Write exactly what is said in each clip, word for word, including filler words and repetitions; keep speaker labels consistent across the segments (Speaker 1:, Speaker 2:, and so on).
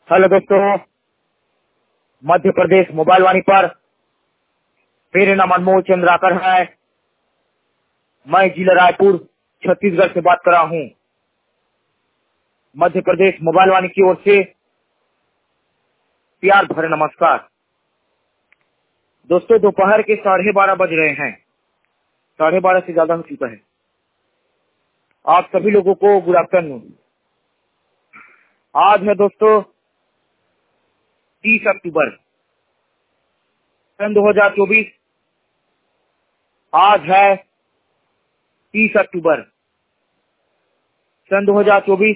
Speaker 1: Hello दोस्तों, Madhya Pradesh mobile वाणी पर मेरे नाम अनमोल चंद्राकर है। मैं जिला रायपुर छत्तीसगढ़ से बात कर रहा हूँ। मध्य प्रदेश मोबाइल वाणी की ओर से प्यार भरे नमस्कार। दोस्तों, दोपहर के साढ़े बारह बज रहे हैं, साढ़े बारह से ज्यादा हो चुका है। आप सभी लोगों को गुड आफ्टरनून। आज है दोस्तों तीस अक्टूबर सन दो हजार चौबीस। आज है तीस अक्टूबर सन दो हजार चौबीस,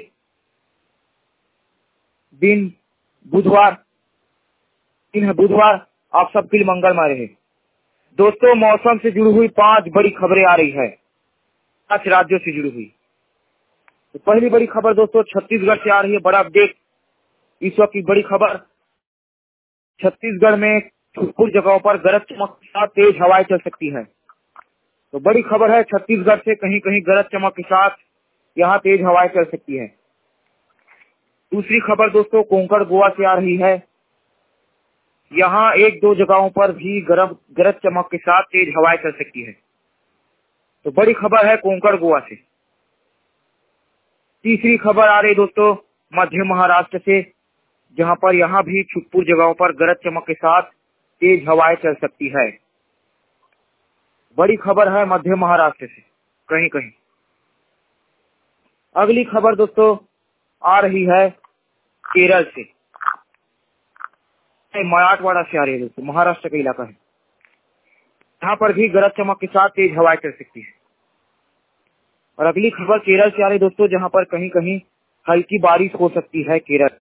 Speaker 1: दिन बुधवार, दिन है बुधवार। आप सबके लिए मंगलमय रहे। दोस्तों, मौसम से जुड़ी हुई पांच बड़ी खबरें आ रही है, पांच राज्यों से जुड़ी हुई। तो पहली बड़ी खबर दोस्तों छत्तीसगढ़ से आ रही है। बड़ा अपडेट इस वक्त की बड़ी खबर, छत्तीसगढ़ में कुछ जगहों पर गरज चमक के साथ तेज हवाएं चल सकती है। तो बड़ी खबर है, छत्तीसगढ़ से कहीं कहीं गरज चमक के साथ यहाँ तेज हवाएं चल सकती है। दूसरी खबर दोस्तों कोंकण गोवा से आ रही है। यहाँ एक दो जगहों पर भी गरज गरज चमक के साथ तेज हवाएं चल सकती है। तो बड़ी खबर है कोंकण गोवा से। तीसरी खबर आ रही दोस्तों मध्य महाराष्ट्र से, जहाँ पर यहाँ भी छुटपुर जगहों पर गरज चमक के साथ तेज हवाएं चल सकती है। बड़ी खबर है मध्य महाराष्ट्र से कहीं कहीं। अगली खबर दोस्तों आ रही है केरल से, मराठवाड़ा से आ रही है दोस्तों, महाराष्ट्र का इलाका है। यहाँ पर भी गरज चमक के साथ तेज हवाएं चल सकती है। और अगली खबर केरल से आ रही है दोस्तों, जहाँ पर कहीं कहीं हल्की बारिश हो सकती है केरल।